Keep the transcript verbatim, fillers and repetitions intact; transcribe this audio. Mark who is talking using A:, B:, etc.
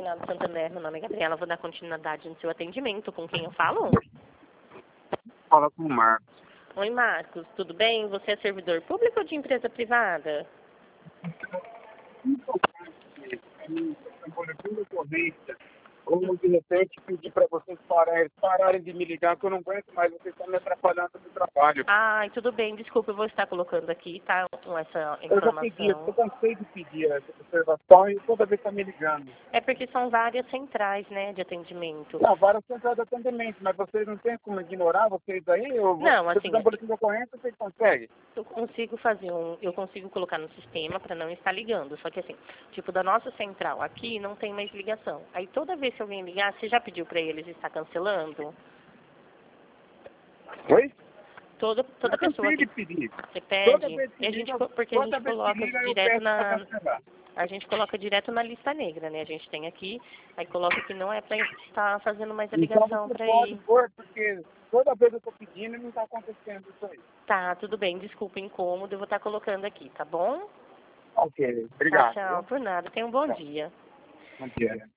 A: Senado Santander, meu nome é Gabriela, vou dar continuidade no seu atendimento. Com quem eu falo?
B: Fala com o Marcos.
A: Oi, Marcos, tudo bem? Você é servidor público ou de empresa privada?
B: Um boletim de ocorrência, ou de repente pedir para vocês pararem, pararem de me ligar, que eu não aguento mais, vocês estão me atrapalhando no trabalho.
A: Ai, tudo bem, desculpa, eu vou estar colocando aqui, tá? Com essa
B: Eu já pedi, eu
A: informação.
B: cansei de pedir essa observação e toda vez está me ligando.
A: É porque são várias centrais, né, de atendimento.
B: Não, várias centrais de atendimento, mas vocês não têm como ignorar vocês aí? Eu vou,
A: Não,
B: se eu
A: assim,
B: fizer um boletim de ocorrência, vocês conseguem?
A: eu consigo fazer um, eu consigo colocar no sistema para não estar ligando. Só que assim, tipo, da nossa central aqui não tem mais ligação. Aí toda vez que alguém ligar, você já pediu para eles estar cancelando?
B: Oi?
A: Toda, toda
B: Eu
A: pessoa
B: cansei
A: que
B: de pedir.
A: você
B: Toda
A: pede,
B: vez que
A: e a gente,
B: liga,
A: co- porque a
B: toda
A: gente
B: vez que
A: coloca
B: liga eu
A: direto
B: peço para
A: na,
B: cancelar.
A: a gente coloca direto na lista negra, né? A gente tem aqui, aí coloca que não é para estar fazendo mais a
B: Então
A: ligação
B: você
A: para
B: pode
A: ir.
B: pôr, porque toda vez eu estou pedindo e não está acontecendo isso aí.
A: Tá, tudo bem, desculpa, incômodo, eu vou estar colocando aqui, tá bom?
B: Ok,
A: Tchau,
B: obrigado.
A: tchau,
B: Viu?
A: por nada. Tenha um bom
B: Tchau.
A: dia.
B: Bom dia.